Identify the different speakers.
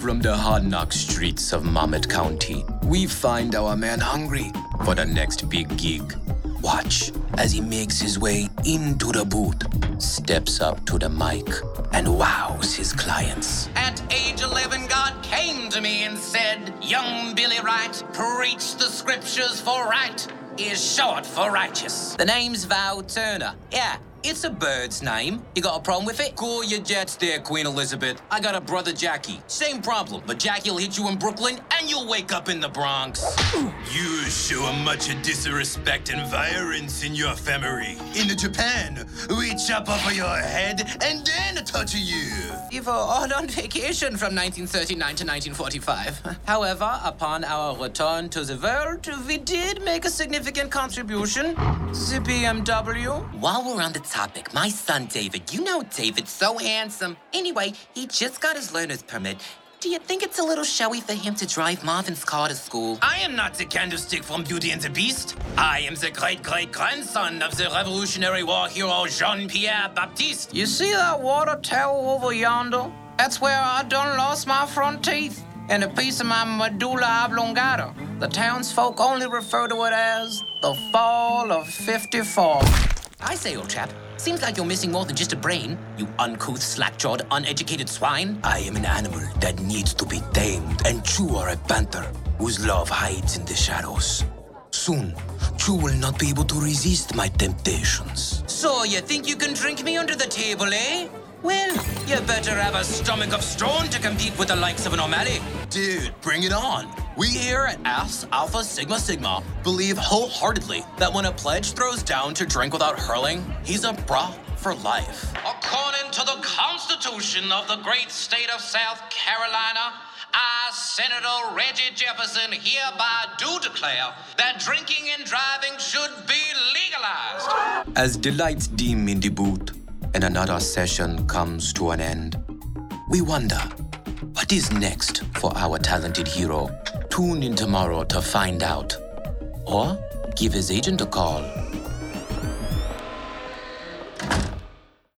Speaker 1: from the hard-knock streets of Monmouth County, we find our man hungry for the next big gig. Watch as he makes his way into the booth, steps up to the mic, and wows his clients.
Speaker 2: At age 11, God came to me and said, "Young Billy Wright, preach the scriptures, for right is short for righteous." The name's Val Turner. Yeah, it's a bird's name. You got a problem with it? Cool your jets there, Queen Elizabeth. I got a brother Jackie. Same problem, but Jackie'll hit you in Brooklyn and you'll wake up in the Bronx.
Speaker 3: You show much disrespect and violence in your family. In Japan, we chop off your head and then torture you.
Speaker 2: We were all on vacation from 1939 to 1945. However, upon our return to the world, we did make a significant contribution. The BMW. While we're on the topic, my son David, you know David, so handsome. Anyway, he just got his learner's permit. Do you think it's a little showy for him to drive Marvin's car to school? I am not the candlestick from Beauty and the Beast. I am the great-great-grandson of the Revolutionary War hero Jean-Pierre Baptiste. You see that water tower over yonder? That's where I done lost my front teeth and a piece of my medulla oblongata. The townsfolk only refer to it as the Fall of 54. I say, old chap, seems like you're missing more than just a brain, you uncouth, slack-jawed, uneducated swine.
Speaker 1: I am an animal that needs to be tamed, and you are a panther whose love hides in the shadows. Soon, you will not be able to resist my temptations.
Speaker 2: So you think you can drink me under the table, eh? Well, you better have a stomach of stone to compete with the likes of an O'Malley.
Speaker 3: Dude, bring it on. We here at Alpha Sigma Sigma believe wholeheartedly that when a pledge throws down to drink without hurling, he's a bra for life.
Speaker 2: According to the Constitution of the great state of South Carolina, I, Senator Reggie Jefferson, hereby do declare that drinking and driving should be legalized.
Speaker 1: As the lights dim in the booth and another session comes to an end, we wonder, what is next for our talented hero? Tune in tomorrow to find out. Or give his agent a call